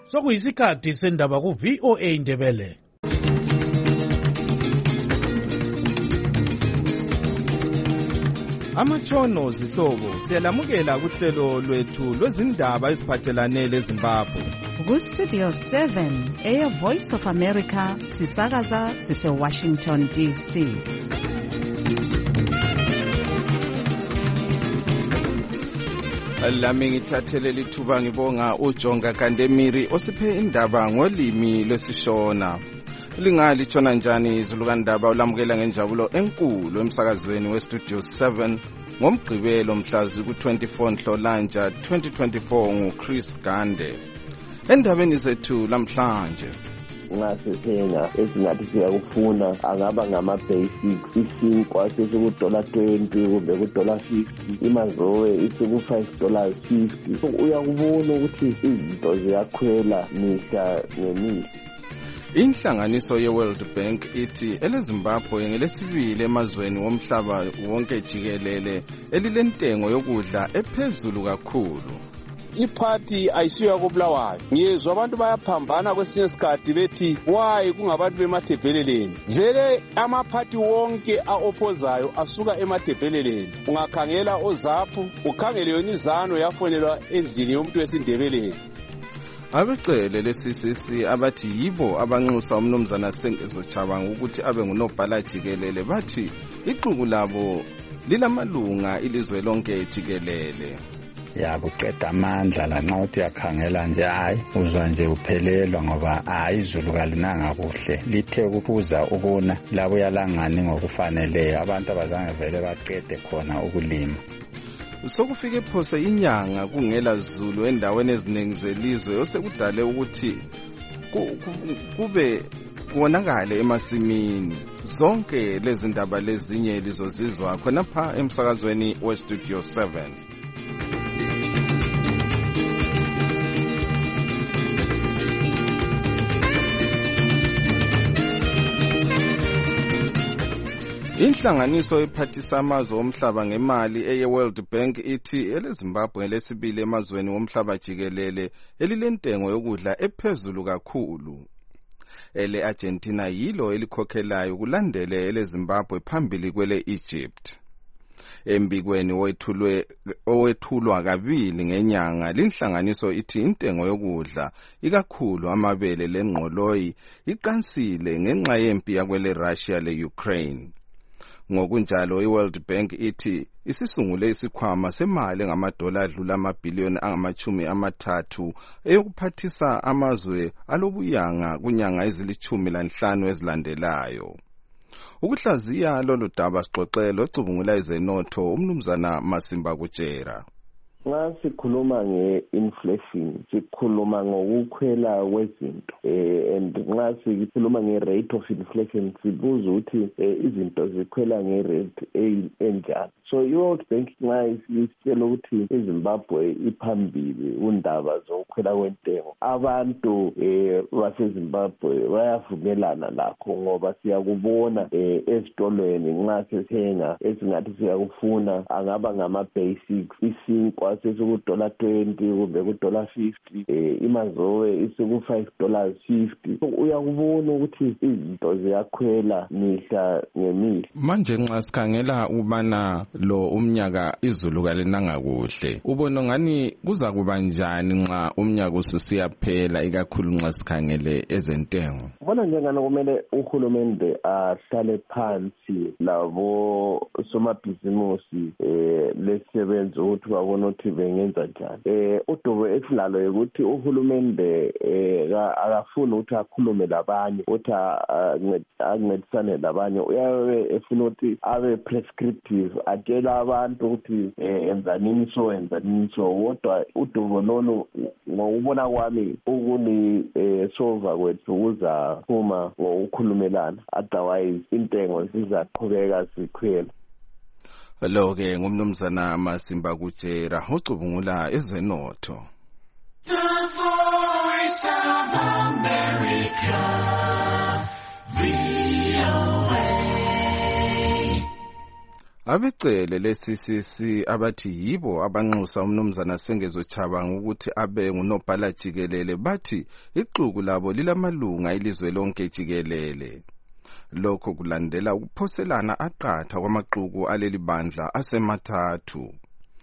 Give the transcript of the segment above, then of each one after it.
Sokuyisikhathi sendaba ku VOA Indebele. Amatshono zihlobo siyalamukela kuhlelo lwethu lwezindaba eziphathelane leZimbabwe. Ku Studio 7 Air Voice of America sisakaza sise Washington DC. Lami ngithathele lithuba ngibonga uJonga Kandemiri osiphe indaba ngolimi lwesishona. Lingali tshona njani izulukandaba ulamukela ngenjabulo enkulu emsakazweni weStudio 7 ngomgqibelo mhlazi ku-24 Nhlolanja 2024 nguChris Gande. Endabeni zethu lamhlanje ngasesenga esingathi siyakufuna angaba ngama-basics isinkwa sesiku$20 kumbe ku$50 imazowe isiku$5.50 so uyakubona ukuthi izinto ziyakhwela mihla ngemihla. Inhlanganiso ye-World Bank ithi eleZimbabwe ngelesibili emazweni womhlaba wonke jikelele elilentengo yokudla ephezulu kakhulu. Iphathi ayisiyo yakobulawayo. Ngiyezwa abantu bayaphambana kwesinye isikhathi bethi why kungabantu bemathebheleleni. Vele amaphathi wonke aoppozayo asuka emathebheleleni. Ungakhangela oZAPU, ukhangele yona iZANU yafonelwa endlini yomuntu wesindebeleni. Abecele leCCC abathi yibo abanxusa umnumzana Sengezo Chabanga ukuthi abe ngunobhala jikelele bathi ixuku labo lilamalunga ilizwe lonke jikelele. Yakuqeda amandla lanxa uthi yakhangela nje hayi uzwa nje uphelelwa ngoba izulu kalinanga kuhle lithe ukubuza ukuna labo yalangani ngokufaneleyo abantu abazange vele baqede khona ukulima. Sokufike phose inyanga kungela zulu endaweni eziningi zelizwe osekudale ukuthi kube kuwonakale emasimini. Zonke lezi ndaba lezinye lizozizwa khona pha emsakazweni weStudio 7. Inhlanganiso ephathisa amazwe omhlaba ngemali eye-World Bank ithi eleZimbabwe lesibili emazweni womhlaba jikelele elilentengo yokudla ephezulu kakhulu. Ele-Argentina yilo elikhokhelayo kulandele eleZimbabwe phambili kwele-Egypt. Embikweni owethulwa kabili ngenyanga linhlanganiso ithi intengo yokudla ikakhulu amabele lengqoloyi iqansile ngenxa yempi yakwele Russia le-Ukraine. Ngokunjalo iWorld Bank ithi isisungule isikhwama semali ngamadola adlula amabhiliyoni angama-30 eyokuphathisa amazwe alobuyanga kunyanga ezili-15 ezilandelayo. Ukuhlaziya lolu daba sixoxele ocubungula ezenotho umnumzana Masimba Kutshera. Nxa sikhuluma nge-inflation sikhuluma ngokukhwela kwezinto and nxa sikhuluma nge-rate of inflation sibuza ukuthi izinto zikhwela nge-rate enjani. So i-World Bank nxa isitshela ukuthi iZimbabwe iphambili undaba zokukhwela kwentengo abantu baseZimbabwe bayavumelana lakho ngoba siyakubona ezitolweni nxa sithenga esingathi siyakufuna angaba ngama-basics isinkwa sesiku$20 kumbe ku$50 imazowe isiku$5.50 so uyakubona ukuthi izinto ziyakhwela mihla ngemihla. Manje nxa sikhangela ubana lo umnyaka izulu kalinanga kuhle ubona ngani kuza kuba njani nxa umnyaka ususiyaphela ikakhulu nxa sikhangele ezentengo. Bona njengana kumele uhulumende ahlale phansi labo somabhizimusi lesebenza ukuthi babone ukuthi bengenza njani. Udubo esilalo ukuthi uhulumende akafuni ukuthi akhulume labanye ukuthi ancedisane labanye uyabe efuna ukuthi abe prescriptive atshela abantu ukuthi enzanini so kodwa udubo lolu ngokubona kwami ukuni solva kwethu kuzaphuma ngokukhulumelana otherwise intengo sizaqhubeka sikhwela. Lo-ke ngumnumzana Masimba Kutshera ocubungula ezenotho. The Voice of America, VOA. Abecele le-CCC abathi yibo abanxusa umnumzana Sengezo Chabanga ukuthi abe ngunobhala jikelele bathi ixuku labo lilamalunga ilizwe lonke jikelele. Lokho kulandela ukuphoselana aqatha kwamaxuku aleli bandla asemathathu.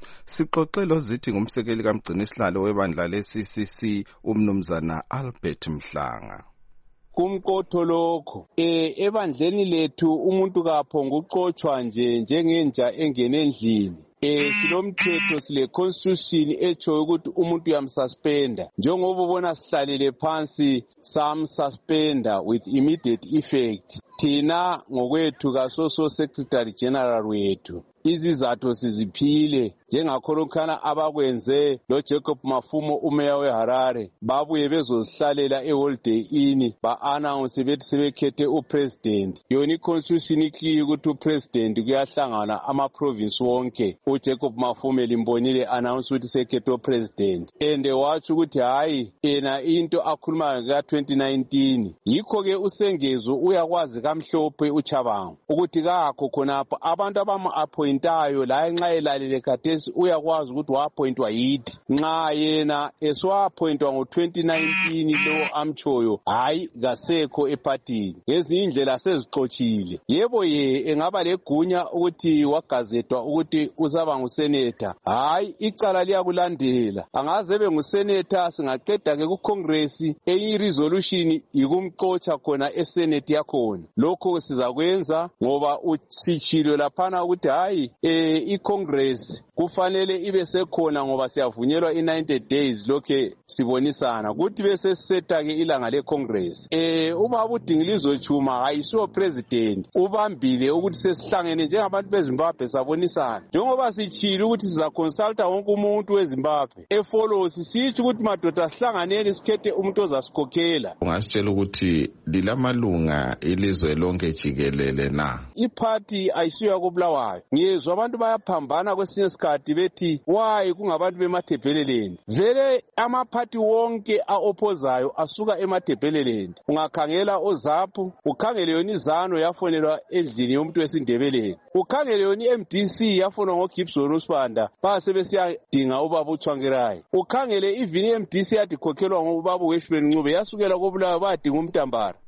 Sixoxelo zithi ngumsekeli kaMgcinisihlalo webandla le-CCC umnumzana Albert Mhlanga. Kumqotho lokho ebandleni lethu umuntu kaphonga uqotshwa nje njengenja engene endlini. Silomthetho sile constitution echo ukuthi umuntu uyamsuspenda njengoba ubona sihlalele phansi samsuspenda with immediate effect. Thina ngokwethu kasoso secretary general wethu izizathu siziphile njengakhona abakwenze lo Jacob Mafumo umeya weHarare babuye bezosihlalela eHoliday Inn ba-announce bethi sebekhethe upresident. Yona iconstitution ikliye ukuthi upresident kuyahlangana ama-province wonke. uJacob Mafumo limbonile announce ukuthi sekhethe upresident and wathi ukuthi hayi ena into akhuluma ka-2019 yikho-ke uSengezo uyakwazi kamhlophe uChabanga ukuthi kakho khonapho abantu abama-appointayo la nxa elalele khathesi uyakwazi ukuthi wa-appointwa yithi nxa yena eswa-appointwa ngo-2019 lo amchoyo hayi kasekho epartini ngezinye indlela sezixotshile. Yebo engaba legunya ukuthi wagazetwa ukuthi uzaba nguseneta hayi icala liyakulandela angaze benguseneta singaqeda-ke kuCongress enye resolution ikumxotsha khona esenate yakhona. Lokho sizakwenza ngoba usitshilo laphana ukuthi hayi iCongress kufanele ibe sekhona ngoba siyavunyelwa i-90 days lokhe sibonisana kuthi bese siseta-ke ilanga leCongress. Ubaba uDingilizo Chuma ayisiwo president ubambile ukuthi sesihlangene njengabantu beZimbabwe sabonisana njengoba sichile ukuthi sizaconsulta wonke umuntu weZimbabwe efollows sitsho ukuthi madoda sihlanganeni sikhethe umuntu ozasikhokhela. Ungasitshela ukuthi lilamalunga ilizwe lonke jikelele na? Iparty ayisiyo kubulawayo. Ngiyezwa abantu bayaphambana kwesinye isikhathi bethi why kungabantu bemathebheleleni. Vele amaphathi wonke aopposayo asuka emathebheleleni. Ungakhangela oZAPU, ukhangele yona iZANU yafonelwa endlini yomuntu wesindebeleni. Ukhangele yona iMDC yafonwa ngoGibson uSibanda base besiyadinga ubaba uThwangirayi. Ukhangele even iMDC yadikhokhelwa ngobaba uWeshman Ncube yasukela kobulawayo badinga uMtambara.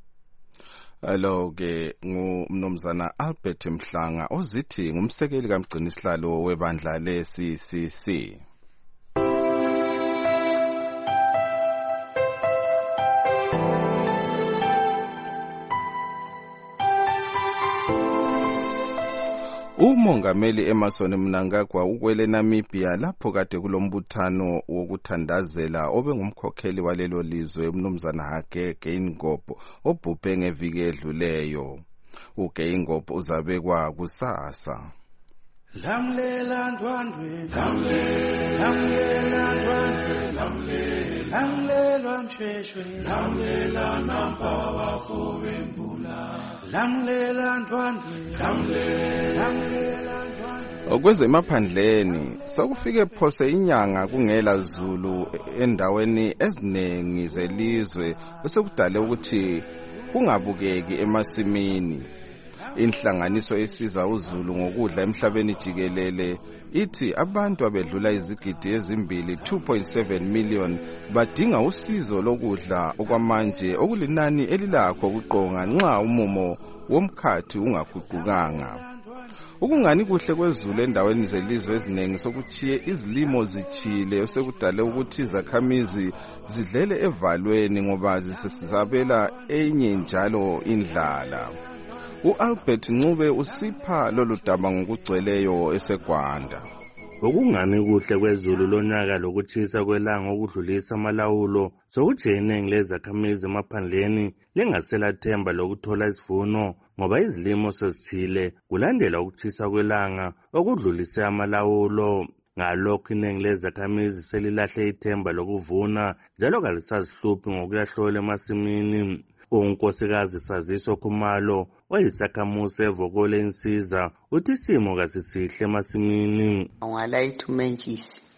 Alo-ke ngumnumzana Albert Mhlanga ozithi ngumsekeli kaMgcinisihlalo webandla le-CCC. Umongameli Emmerson Mnangagwa ukwele Namibia lapho kade kulombuthano wokuthandazela obengumkhokheli walelo lizwe umnumzana Hage Geingob obhubhe ngeviki edluleyo. uGeingob uzabekwa kusasa. Lamlela ndwandwe lamlela ndwandwe lamlela msheshwe lamlela nampa bafobe mbula lamlela ndwandwe lamlela ndwandwe. Okwezemaphandleni sokufike phose inyanga kungela zulu endaweni eziningi zelizwe osekudale ukuthi kungabukeki emasimini. Inhlanganiso esiza uzulu ngokudla emhlabeni jikelele ithi abantu abedlula izigidi ezimbili 2.7 million badinga usizo lokudla okwamanje okulinani elilakho ukuqonga nxa umumo womkhathi ungaguqukanga. Ukungani kuhle kwezulu endaweni zelizwe eziningi sokuchiye izilimo zichile osekudale ukuthi izakhamizi zidlele evalweni ngoba zisabela enye njalo indlala. uAlbert Ncube usipha lolu daba ngokugcweleyo eseGwanda. Ukungani kuhle kwezulu lonyaka lokuchisa kwelanga okudlulisa amalawulo sokuthi iningi lezakhamizi emaphandleni lingasela themba lokuthola isivuno ngoba izilimo sezichile kulandela ukuchisa kwelanga okudlulisa amalawulo. Ngalokho iningi lezakhamizi selilahle ithemba lokuvuna njalo kalisazihluphi ngokuyahlola emasimini. uNkosikazi Saziso Khumalo oyisakhamuzi evokole insiza uthi isimo kasisihle emasimini. Ungalayithu mentshisi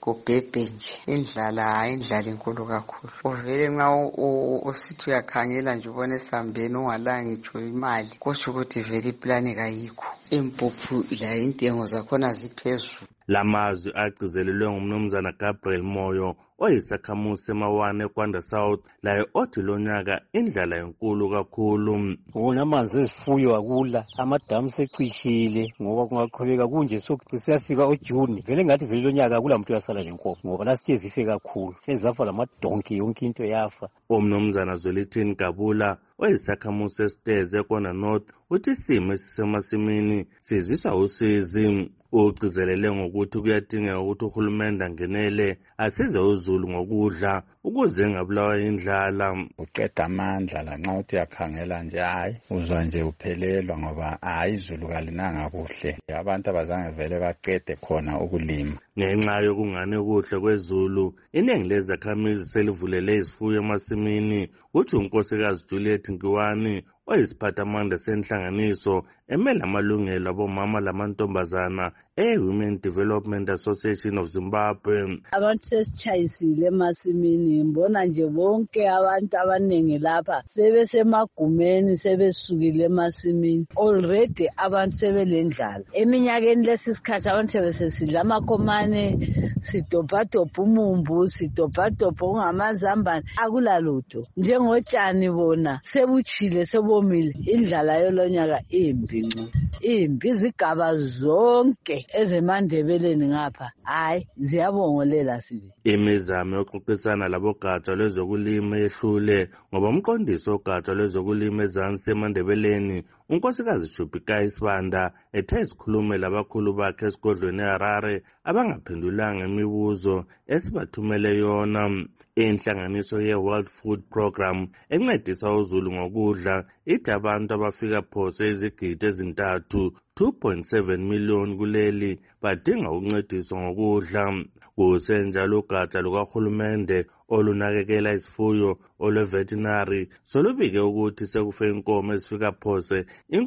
kubhebhe nje. Indlala enkulu kakhulu. Uvele nxa usithi uyakhangela nje ubone esambeni ungalanga ngitsho imali, kusho ukuthi vele iplani kayikho. Impuphu la intengo zakhona ziphezulu. Lamazwi agcizelelwe ngumnumzana Gabriel Moyo oyisakhamuzi emawane eKwanda South, laye othi lonyaka indlala enkulu kakhulu. Wona amanzi ezifuyo akula, amadamu secishile ngoba kungaqhubeka kunje siyafika uJuni. Vele ngathi vele lonyaka akula muntu uyasala lenkomo ngoba lasiye zife kakhulu. Sezafa lamadonki yonke into yafa. Umnumzana Zwelithini Gabula oyisakhamuzi esiteze eKwanda North uthi isimo esisemasimini sizisa usizi. Ugcizelele ngokuthi kuyadingeka ukuthi uhulumende angenele asize uZulu ngokudla ukuze engabulawa indlala. Uqeda amandla lanxa uthi yakhangela nje hayi uzwa nje uphelelwa ngoba hayi izulu kalinanga kuhle. Abantu abazange vele baqede khona ukulima. Ngenxa yokungane kuhle kwezulu, iningi lezakhamizi selivulele izifuyo emasimini, uthi unkosikazi Juliet Nkiwani oyisiphathamandla senhlanganiso emela amalungelo abomama lamantombazana Women Development Association of Zimbabwe. Abantu sesichayisile emasimini, mbona nje bonke abantu abaningi lapha sebesemagumeni sebesukile emasimini. Already abantu sebelendlala. Eminyakeni lesisikhathi abantu sebesidla amakhomane, sidobhadobha umumbu, sidobhadobha ungamazambane, akulalutho. Njengotshani bona sebuchile sebomile, indlala yolonyaka imbi. Imbi izigaba zonke ezemandebeleni ngapha hayi ziyabongolela sibe. Imizamo yokuxoxisana labogatsha lwezokulima yehlule ngoba umqondisi wogatsha lwezokulima ezansi emandebeleni unkosikazi Jupika Isibanda ethe isikhulume labakhulu bakhe esigodlweni eHarare abangaphendulanga imibuzo esibathumele yona. Inhlanganiso ye-World Food Program encedisa uZulu ngokudla ithi abantu abafika phose izigidi ezintathu 2.7 million kuleli badinga ukuncediswa ngokudla. Kusenjalo ugatsha lukahulumende olunakekela isifuyo olwe-veterinary solubike ukuthi sekufe inkomo ezifika phose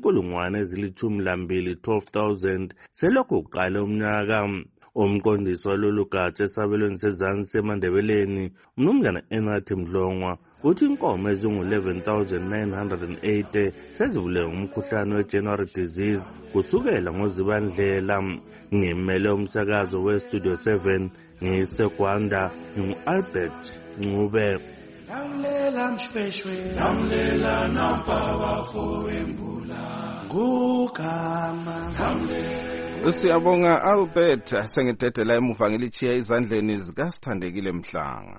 12,000 selokhu kuqala umnyaka. Umqondisi walolu gatsha esabelweni sezansi semandebeleni umnumzana Enathi Mdlongwa uthi inkomo ezingu-11,980 sezibulewe ngumkhuhlane we-January disease kusukela ngoZibandlela. Ngimele umsakazo we-Studio 7 ngiseGwanda ngingu-Albert Ncube. Lamlela mshweshwe, lamlela nampabafo embula, ngugama, lamlela. Siyabonga Albert, sengidedela emuva ngilichiya izandleni zikaSithandekile Mhlanga.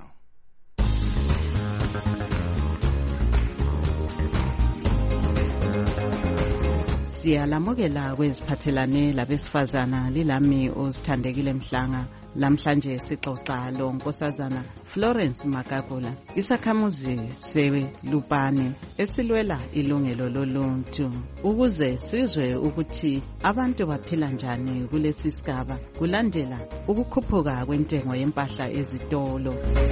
Siyalamukela kweziphathelane labesifazana lilami uSithandekile Mhlanga. Lamhlanje sixoxa lo nkosazana Florence Makabula, isakhamuzi seLupane esilwela ilungelo loluntu, ukuze sizwe ukuthi abantu baphila njani kulesi sigaba kulandela ukukhuphuka kwentengo yempahla ezitolo.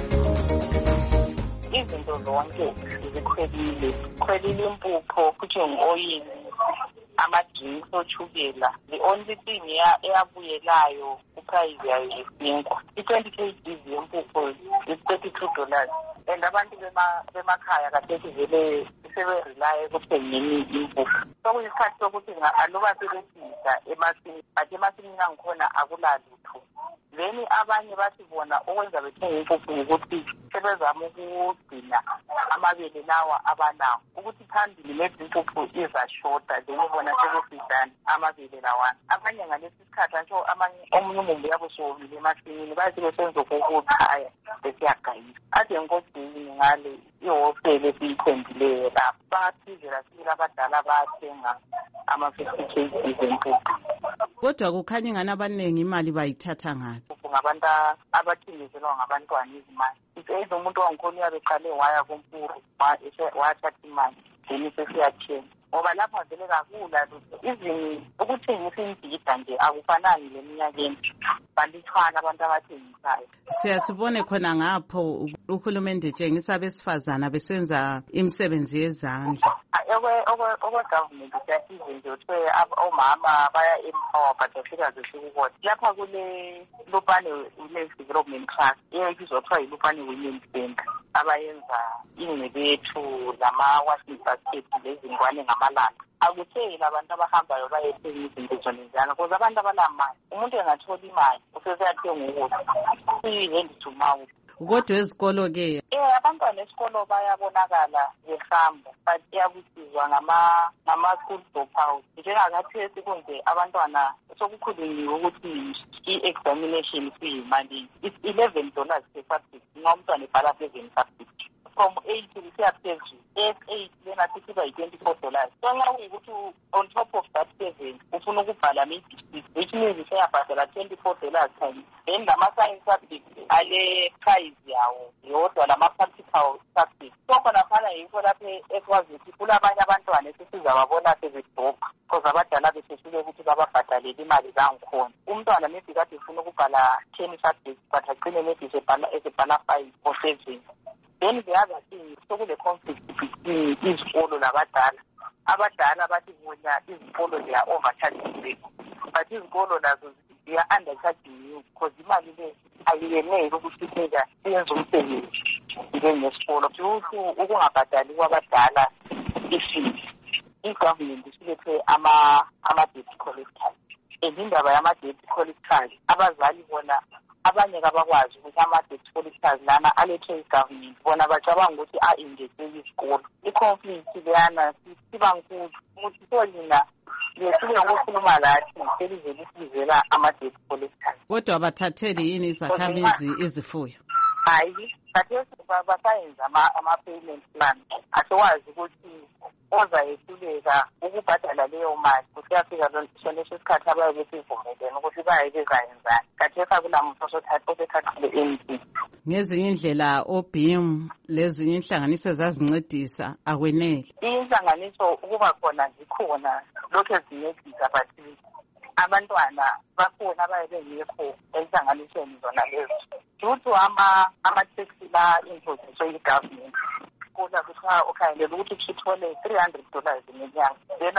Izinto zonke zikhwelile impupho futhi ngoyini amadrinks ochukela. The only thing eyabuyelayo uprice yayo isinkwa. I-20 kg yempupho is $32 and abantu bemakhaya kathethi vele seberelaye ekuthengeni impupho. Sokuyisikhathi sokuthi aluba sebesida emasimini, but emasimini angikhona akulalutho. Then abanye bathi bona okwenza bethenga impuphu ukuthi sebezama ukugcina amabele lawa abanawo ukuthi phambili lezi impuphu izashota njengobona sebefidana amabele lawana. Abanye ngalesi sikhathi nje omunye umumbu yabo sowomile emasimini bathi besenza ukukhaya besiyagayisa. Ade ngosini ngale ihostele esiyithembileyo lapha baphizela sibili abadala bathenga ama-50 kg zempuphu. Kodwa kukhanya ingane abaningi imali bayithatha ngaphi? Ngabantu abathengiselwa ngabantwana izimali. Iseyize umuntu wangikhona uyabe eqale waya kumpuru wathatha imali then sesiyathenga. ngoba lapha vele kakula izini ukuthengisa imbhida nje akufanani leminyakeni balithwana abantu abathengisayo. Siyasibone khona ngapho uhulumende etshengisa abesifazana besenza imisebenzi yezandla. Government siyasiza nje ukuthi omama baya empower but afika zesikukodwa lapha kule Lupane Women's Development Trust eyayizothiwa yiLupane Women's Center abayenza ingcebethu lama-washing basket lezingwane ngamalanga. Akutheli abantu abahambayo bayethenga izinto zonezana because abantu abanamali umuntu engathola imali useseyathenga ukudla uyihendi to mouth. Kodwa ezikolo ke abantwana esikolo bayabonakala behamba but yakusizwa ngama-school dropout. Njengakathesi kunje abantwana sokukhulunyiwe ukuthi i-examination kuyimali $11 per subject nxa umntwana ebhala phezulu subject from 8 kusiya phezulu. S8 lena siba $24. So nxa kuyikuthi on top of that 7 ufuna ukubhala maybe 6 which means useyabhadala $24 times then lama-science subject ale price yawo yodwa lama-practical subject. So khona fana yikho lapho ekwazi ukuthi kulabanye abantwana esesizababona sebedobha because abadala besesuke ukuthi bababhadalele imali zangikhona. Umntwana maybe kade ufuna ukubhala 10 subjects but agcine maybe esebhala 5 or 7. Then the other thing, sokule conflict between izikolo labadala. Abadala bathi bona izikolo they are overcharging, but izikolo nazo they are undercharging you because imali le ayiyenele ukuthi sika yenza umsebenzi njengesikolo. Futhi ukungabhadali kwabadala ifees. I-government isilethe ama-debt collectors. Indaba yama-debt collectors abazali bona abanye kabakwazi ukuthi ama-debt collectors lana alethwe i-government bona bacabanga ukuthi a-engage isikolo. I-conflict leyana siba nkulu ukuthi solina lesuke ngokukhuluma lathi selivele isizela ama-debt collectors. Kodwa abathatheli yini izakhamizi izifuyo? Hayi, kathesi basayenza ama-payment plan. Asiwazi ukuthi ozayehluleka ukubhadala leyo mali kusiyafika leso sikhathi abaye besivumelene ukuthi baye bezayenzani. Kathesi akulamuntu osethathile anything. Ngezinye indlela oBIM lezinye inhlanganiso ezazincedisa akwenele. Inhlanganiso ukuba khona zikhona lokho ezincedisa but abantwana bakhona abaye bengekho enhlanganisweni zona lezo. Due to ama-taxi la imposition yi-government kuza kuthiwa ukhangela ukuthi uthole $300 ngenyanga. Then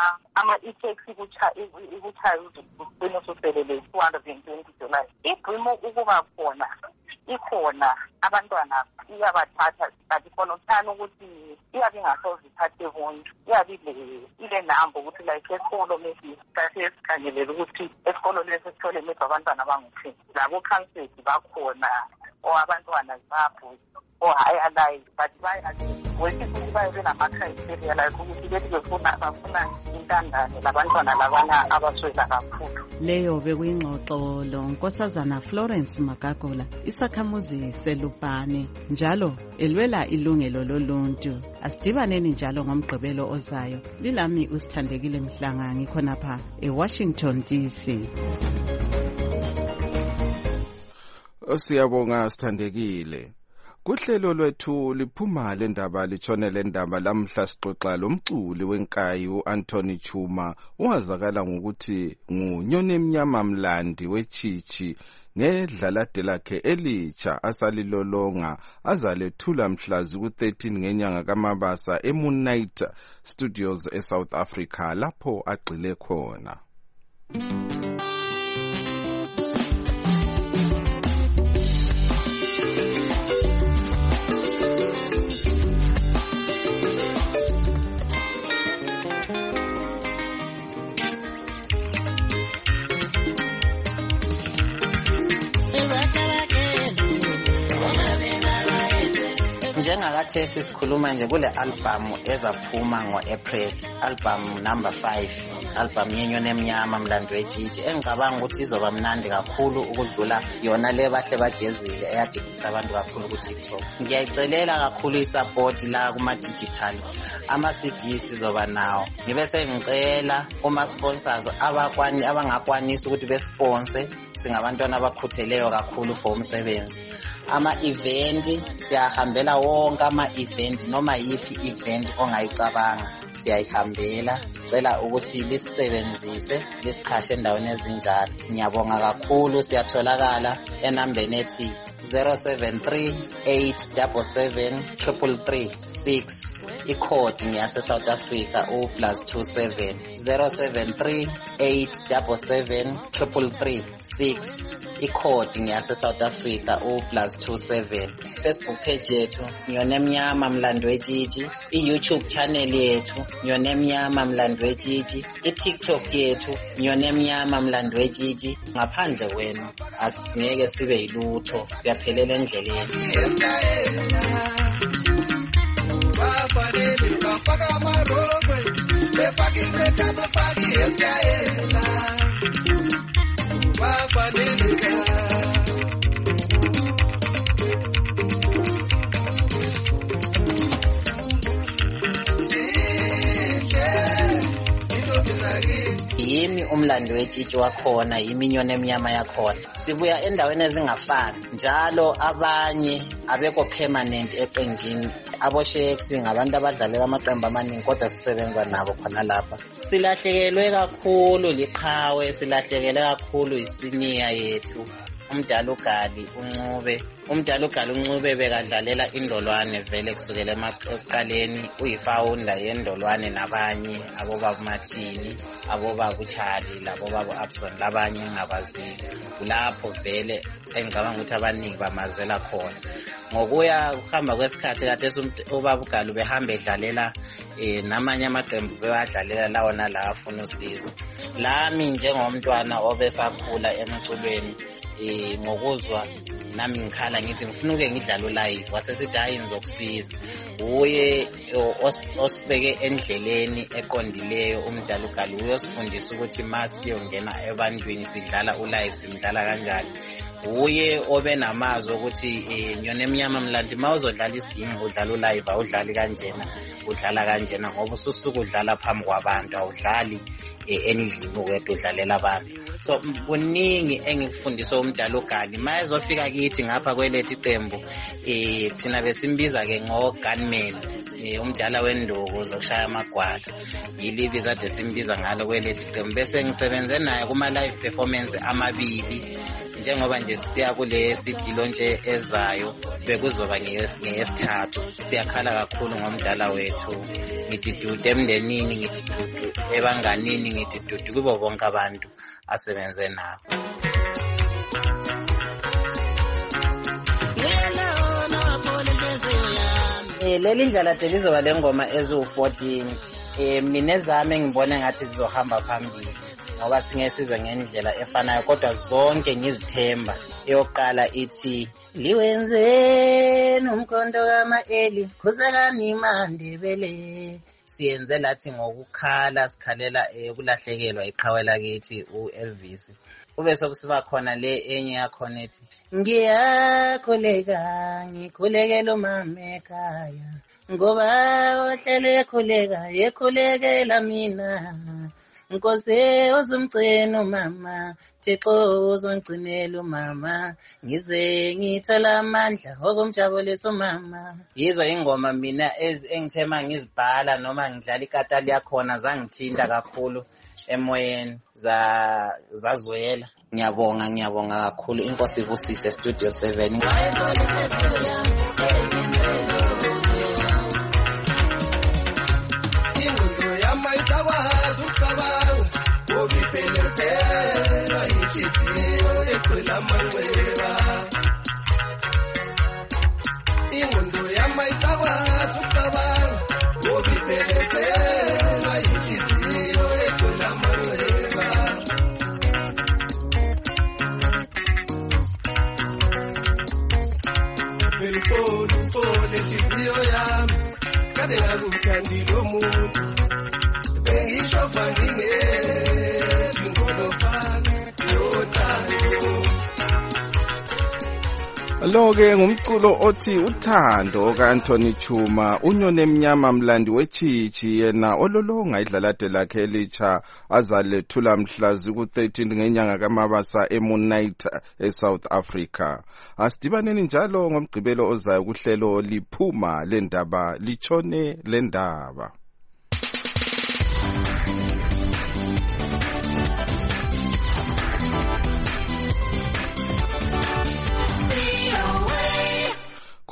i-taxi ikuchaye ugcine ususelele $220. I-BRIM ukuba khona ikhona abantwana iyabathatha but khona uthana ukuthi iyabe ingasoze ithathe bonke. Iyabe ile number ukuthi like esikolo maybe sasesikhangelela ukuthi esikolo leso sithole maybe abantwana abangu-10. Labo council bakhona or abantwana zabo or higher life but wethi futhi baye benama-criteria like ukuthi bethi bafuna intandane labantwana labana abaswela kakhulu. Leyo bekuyingxoxo loNkosazana Florence Magagula, isakhamuzi seLupane njalo elwela ilungelo loluntu. Asidibaneni njalo ngomgqibelo ozayo. Lilami uSithandekile Mhlanga ngikhonapha eWashington DC. Siyabonga Sithandekile. Kuhlelo lwethu liphuma lendaba litshone lendaba lamhla sixoxa lomculi wenkayi uAnthony Chuma owazakala ngokuthi ngunyoni emnyama mlandi wechichi ngedlalade lakhe elitsha asalilolonga azalethula mhlazi ku-13 ngenyanga kaMabasa eMoon Knight Studios eSouth Africa lapho agxile khona. Njengakathesi sikhuluma nje kule album ezaphuma ngo-April, album number 5, album yenyoni emnyama mlando wejiji engicabanga ukuthi izoba mnandi kakhulu ukudlula yona le bahle bagezile eyadidisa abantu kakhulu ku-TikTok. Ngiyayicelela kakhulu isupport la kuma-digital, ama-CD sizoba nawo. Ngibe sengicela kuma-sponsors abangakwanisa ukuthi besponse, singabantwana abakhutheleyo kakhulu for umsebenzi. Ama-event siyahambela wonke ama-event noma yiphi event ongayicabanga siyayihambela, sicela ukuthi lisebenzise, lisiqhashe endaweni ezinjalo. Ngiyabonga kakhulu. Siyatholakala enambeni ethi 073-877-333-6. Ikhodi ngiyase South Africa +27 073-877-333-6. Ikhodi ngiyase South Africa +27. Facebook page yethu Nyoni Emnyama Mlando Wetshitshi, iYouTube channel yethu Nyoni Emnyama Mlando Wetshitshi, iTikTok yethu Nyoni Emnyama Mlando Wetshitshi. Ngaphandle kwenu asingeke sibe yilutho, siyaphelela endleleni. Yimi umlando wetshitshi wakhona, yimi Nyoni Emnyama yakhona. Sibuya endaweni ezingafani, njalo abanye abekho permanent eqenjini. Abosheks ngabantu abadlalela amaqembu amaningi, kodwa sisebenza nabo khona lapha. Silahlekelwe kakhulu liqhawe, silahlekelwe kakhulu isiniya yethu. Umdalugali uncube bekadlalela Indolwane vele kusukela ekuqaleni, uyifounder yeNdolwane nabanye abobaba Mathini, abobaba uCharlie, labobaba Abson labanye ngabazi. Kulapho vele engicabanga ukuthi abaningi bamazela khona. Ngokuya ukuhamba kwesikhathi kade ubaba uGalu behamba edlalela namanye amaqembu bewadlalela lawo nala afuna usizo. Lami njengomntwana obesakhula emculweni, ngokuzwa nami ngikhala ngithi ngifuna uke ngidlala live, wasesithi hayi ngizokusiza. Uye osibeke endleleni eqondileyo umdalugali, uyosifundisa ukuthi masiyongena ebantwini sidlala ulive simdlala kanjani. Uye obe namazwi ukuthi Nyoni Emnyama Mlando mawuzodlala isigini udlala ulive awudlali kanjena, udlala kanjena ngoba ususuka udlala phambi kwabantu, awudlali endlini ukwethu udlalela abantu. So kuningi engikufundiswa umdalugali. Mayezofika kithi ngapha kwelethi iqembu, thina besimbiza ke ngo-gunman, umdala wenduku zokushaya amagwala. Yilibiza ade simbiza ngalo kwelethi iqembu. Bese ngisebenze naye kuma-live performance amabili. Njengoba nje siya kule sidilo nje ezayo, bekuzoba ngeyesithathu. Siyakhala kakhulu ngomdala wethu. Ngithi dudu emndenini, ngithi dudu ebanganini, ngithi dudu kubo bonke abantu asebenze nabo. Leli ndlela de lizoba lengoma eziwu-14. Mina ezami ngibone ngathi zizohamba phambili ngoba singesizwe ngendlela efanayo, kodwa zonke ngizithemba. Eyoqala ithi liwenzeni umkhonto kama-Eli khusekani Mandebele. Siyenze lathi ngokukhala, sikhalela ukulahlekelwa iqhawe lakithi uElvis. Ube sokusiba khona le enye yakhona ethi ngiyakhuleka ngikhulekela umama ekhaya ngoba ohlele ekhulekela mina. Nkosi uzumgcina umama, Thixo uzongcinela umama, ngize ngithola amandla okumjabulisa umama. Yizo ingoma mina engithema ngizibhala noma ngidlala ikatali yakhona zangithinta kakhulu emoyeni, zazwela. Ngiyabonga kakhulu. Inkosi ibusise Studio 7. Lo-ke ngumculo othi uthando ka-Anthony Chuma, uNyoni Emnyama Mlando Wetshitshi, yena ololonga idlalade lakhe elitsha azalethula mhla ziku-13 ngenyanga kaMabasa eMoonite eSouth Africa. Asidibaneni njalo ngomgqibelo ozayo kuhlelo liphuma lendaba litshone lendaba.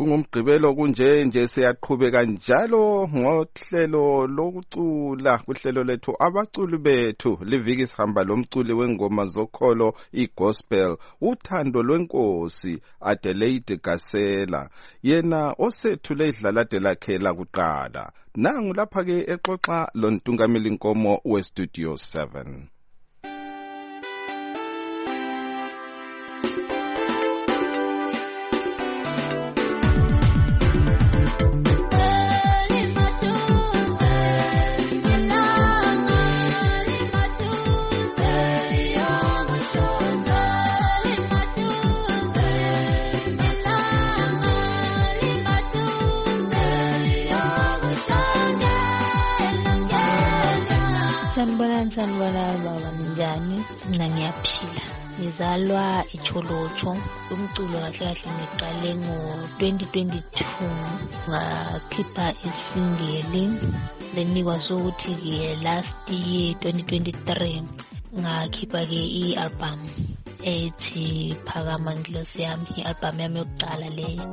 kungumgqibelo kunje nje siyaqhubeka njalo ngohlelo lokucula kuhlelo lethu abaculi bethu liviki sihamba lomculi wengoma zokholo igospel uthando lwenkosi Adelaide Gasela yena osethule idlalade lakhe lakuqala nangu lapha ke exoxa lontungameli inkomo we Studio 7. Sanibona baba njani? Mina ngiyaphila. Ngizalwa eCholocho. Umculo kahle ngiqale ngo-2022 ngakhipha isingeli lenikwa sokuthi ke last year 2023 ngakhipha ke i-album ethi Phakama Ngilosi Yami, i-album yami yokuqala leyo.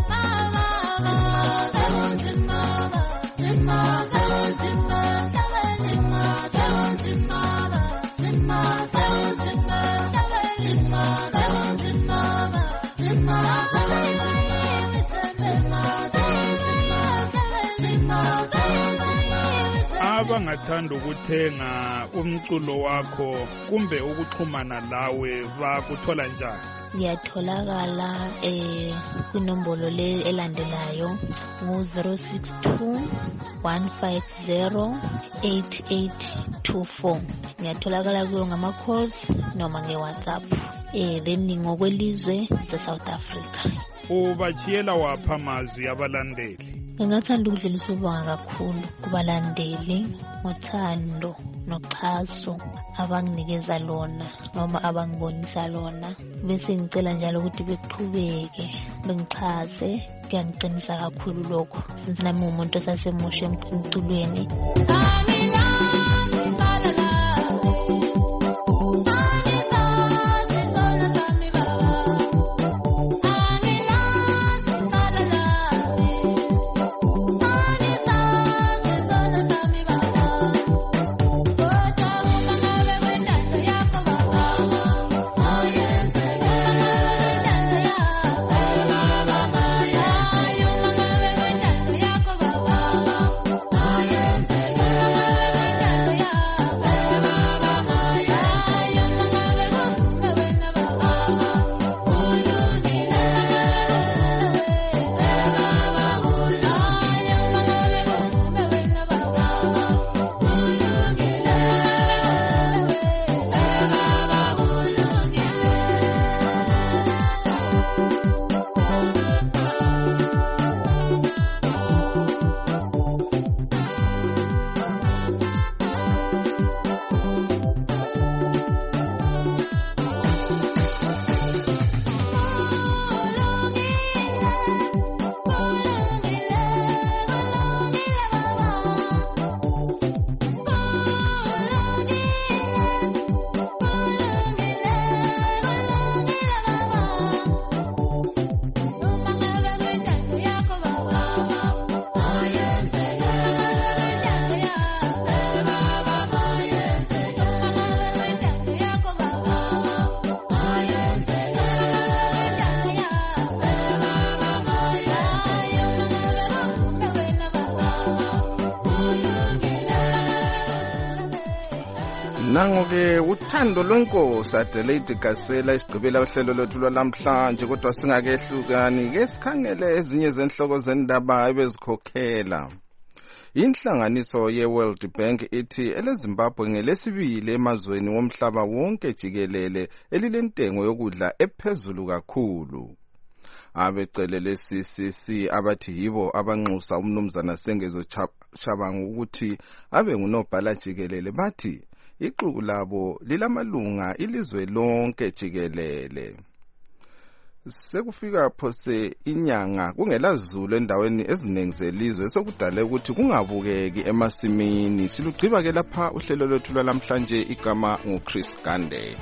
Abangathanda ukuthenga umculo wakho kumbe ukuxhumana lawe bakuthola njani? Ngiyatholakala kwinombolo le elandelayo ngu-062 150 8824. Ngiyatholakala kuyo ngama-calls noma nge-WhatsApp. Then ngokwelizwe se-South Africa. Ubachiyela wapha amazwi abalandeli? Ngingathanda ukudlulisa ubonga kakhulu kubalandeli ngothando noxhaso abanginikeza lona noma abangibonisa lona, bese ngicela njalo ukuthi beqhubeke bengixhase. Kuyangiqinisa kakhulu lokho since nami umuntu osasemusha emculweni. Nangoke uthando lwenkosi Adelaide Gasela isigqibela uhlelo lwethu lwalamhlanje, kodwa singakehlukani ke sikhangele ezinye zenhloko zendaba ebezikhokhela. Inhlanganiso ye-World Bank ithi eleZimbabwe ngelesibili emazweni womhlaba wonke jikelele elilentengo yokudla ephezulu kakhulu. Abecele le-CCC abathi yibo abanxusa umnumzana Sengezo Chabangu ukuthi abe ngunobhala jikelele bathi ixuku labo lilamalunga ilizwe lonke jikelele. Sekufika phose inyanga kungelazulu endaweni eziningi zelizwe sokudale ukuthi kungabukeki emasimini. Silugqiba ke lapha uhlelo lwethu lwalamhlanje, igama nguChris Gande.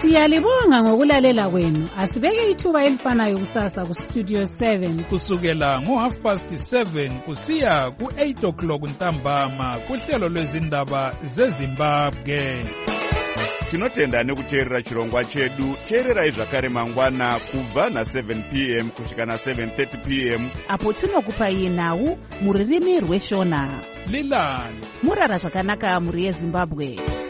Siyalibonga ngokulalela kwenu. Asibeke ithuba elifanayo kusasa ku Studio 7 kusukela ngo7:30 kusiya ku8 o'clock ntambama kuhlelo lwezindaba zeZimbabwe. Tinotenda nekuteerera chirongwa chedu. Teererai zvakare mangwana kubva na7 p.m. kusvika na7:30 p.m. apo tinokupai nhau muririmi rweshona. Lilani murara zvakanaka muri yeZimbabwe.